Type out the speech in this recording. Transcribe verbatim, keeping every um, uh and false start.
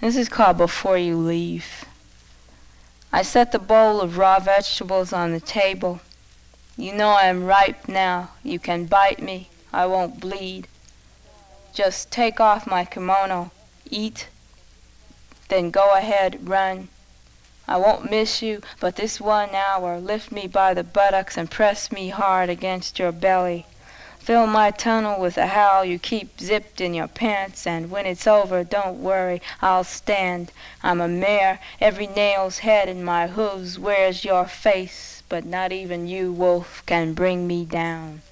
This is called Before You Leave. I set the bowl of raw vegetables on the table. You know I am ripe now. You can bite me. I won't bleed. Just take off my kimono. Eat. Then go ahead, run. I won't miss you, but this one hour lift me by the buttocks and press me hard against your belly. Fill my tunnel with a howl you keep zipped in your pants, and when it's over, don't worry, I'll stand. I'm a mare, every nail's head in my hooves wears your face, but not even you, wolf, can bring me down.